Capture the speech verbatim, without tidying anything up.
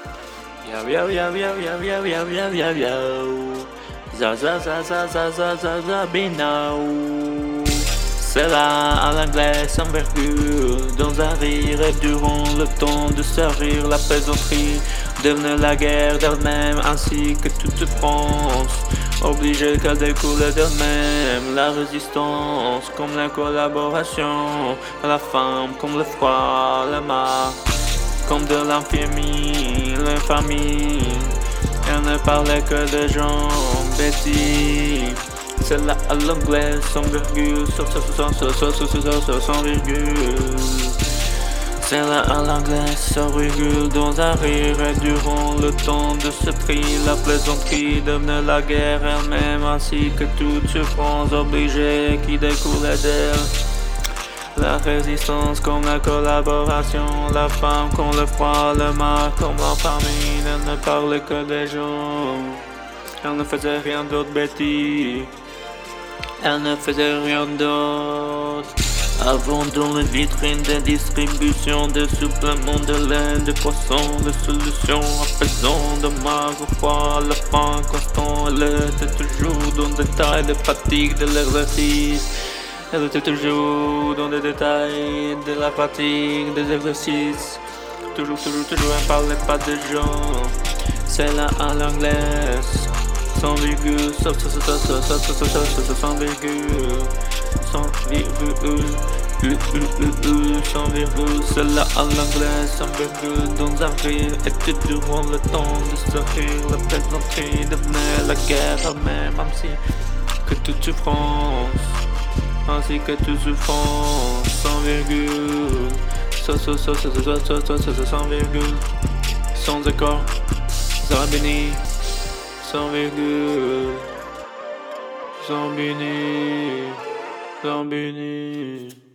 Yo yo yo yo yo yo yo yo yo yo. Za za za za za za za za bino. C'est là à l'anglais sans virgule, dans un rire et durant le temps de se rire, la plaisanterie devenait la guerre d'elle-même ainsi que toute France. Obligée qu'elle découle d'elle-même, la résistance comme la collaboration, la femme comme le froid, le mal, comme de l'infamie, l'infamie. Elle ne parlait que de gens bêtis. C'est là à l'anglais sans virgule, sans, sans, sans, sans, sans, sans, sans virgule. C'est là à l'anglais sans virgule, dans un rire et durant le temps de ce prix, la plaisanterie devenait la guerre elle-même ainsi que toute souffrance obligée qui découlait d'elle. La résistance comme la collaboration, la femme comme le froid, le mal comme l'infamie. Elle ne parlait que des gens, elle ne faisait rien d'autre bêtise. Elle ne faisait rien d'autre. Avant dans les vitrines de distribution de suppléments de lait, de poissons, de solutions apaisant de mal au froid, la faim constant. Elle était toujours dans le détail de fatigue de l'exercice. Elle était toujours dans les détails de la fatigue des exercices. Toujours, toujours, toujours, elle parlait pas de gens. C'est là à l'anglaise. Sans virgule, sans, sans, sans, sans, sans, sans, sans, sans, sans virgule, sans virgule, sans virgule, c'est là à l'anglais, sans virgule, dans un rire, et durant le temps de se rire, la plaisanterie devenait la guerre elle-même, ainsi que toute souffrance, ainsi que toute souffrance, sans virgule, sans, sans, sans, sans, sans, sans, sans, sans virgule, sans accord, sans béni. Sans virgule, sans béni, sans béni.